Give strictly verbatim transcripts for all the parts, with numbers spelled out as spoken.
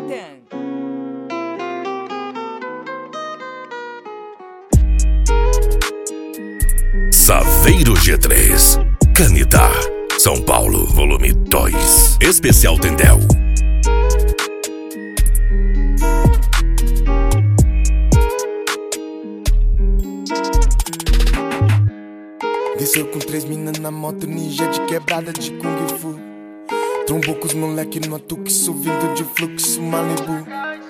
Jonathan. Saveiro G três, Canidá, São Paulo, volume dois, especial Tendel. Desceu com três minas na moto, ninja de quebrada de Kung Fu. Trombou com os moleque no atuque, subindo de fluxo Malibu.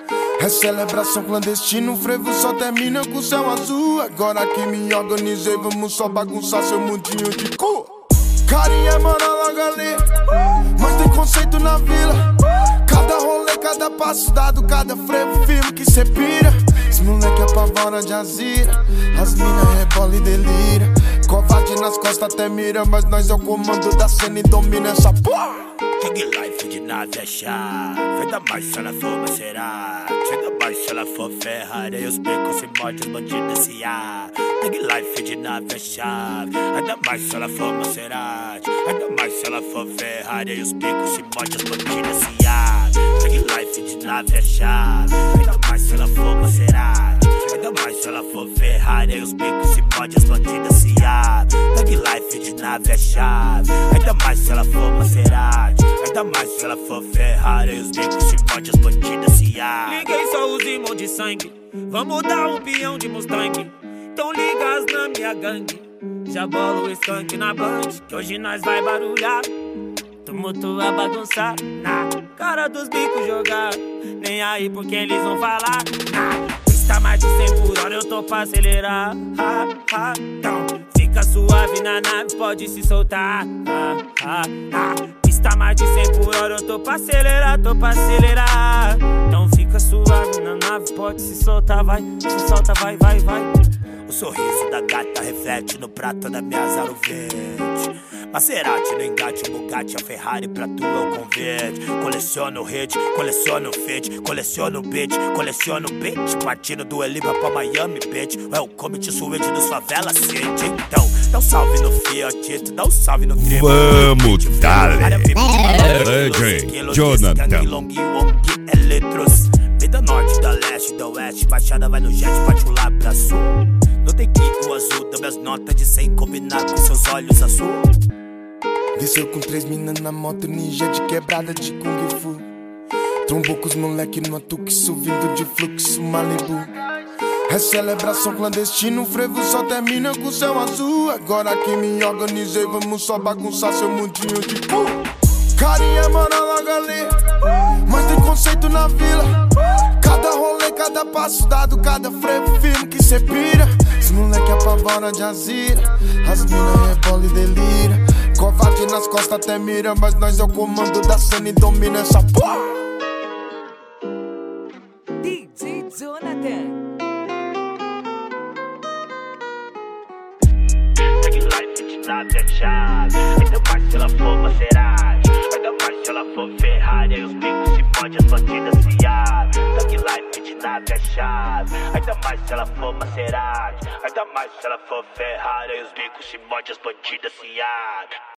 É celebração clandestina, o frevo só termina com o céu azul. Agora que me organizei, vamos só bagunçar seu mundinho de cu. Carinha mora logo ali, mas tem conceito na vila. Cada rolê, cada passo dado, cada frevo firme que cê pira. Esse moleque apavora de azira, as mina rebola e delira. Covarde nas costas até mira, mas nós é o comando da cena e domina essa porra. Tag life de nave é chave, ainda mais se ela for Maserati, ainda mais se ela for Ferrari, e os becos se mordem, os bandidos se ar. Tag life de nave é chave, ainda mais se ela for Maserati, ainda mais se ela for Ferrari, e os becos se mordem, os bandidos se ar. Tag life de nave é chave, ainda mais se ela for Maserati, ainda mais se ela for Ferrari, e os becos se mordem, os bandidos se ar. Tag life de nave é chave, ainda mais se ela for Maserati, ainda mais se ela for Ferrari, os becos se mordem, as bandidas se ar. Liguei só os irmãos de sangue, vamos dar um peão de Mustang. Então liga as na minha gangue, já bola o skunk na band, que hoje nós vai barulhar. Tumulto a bagunçar, na cara dos bicos jogar. Nem aí porque eles vão falar, na pista mais de cem por hora, eu tô pra acelerar. Ha, ha, então fica suave na nave, pode se soltar. Ha, ha, ha. Tá mais de cem por hora, eu tô pra acelerar, tô pra acelerar. Então fica suave na nave, pode se soltar, vai, se solta, vai, vai, vai. O sorriso da gata reflete no prato da minha zero vinte. Maserati no engate, o Bugatti, a Ferrari pra tu é o convite. Coleciono hit, coleciono fit, coleciono beat, coleciono beat. Partindo do Eliba pra Miami, bitch. É o comité suede dos favelas, city. Então, dá um salve no Fiat, dá um salve no Tribo. Vamos, dale. Jonathan. Vida norte, da leste, da oeste, baixada vai no jet, bate o lá pra sul. Não tem que o azul, dá minhas notas de cem combinar com seus olhos azul. Desceu com três minas na moto, ninja de quebrada de Kung Fu. Trombou com os moleque no atuque, subindo de fluxo Malibu. É celebração clandestina, o frevo só termina com o céu azul. Agora que me organizei, vamos só bagunçar seu mundinho de cu. Carinha mora logo ali, mas tem conceito na vila. Cada rolê, cada passo dado, cada frevo firme que cê pira. Esse moleque apavora de azira, as mina rebola e delira. Covarde nas costas até mira, mas nós é o comando da cena e domina essa porra. D J Jonathan. Tag life de nave é chave, ainda mais se ela for Maserati, ainda mais se ela for Ferrari, e os bicos se mordem, as bandidas se ar. Tag life de nave é chave, ainda mais se ela for Maserati, ainda mais se ela for Ferrari, e os bicos se mordem, as bandidas se ar.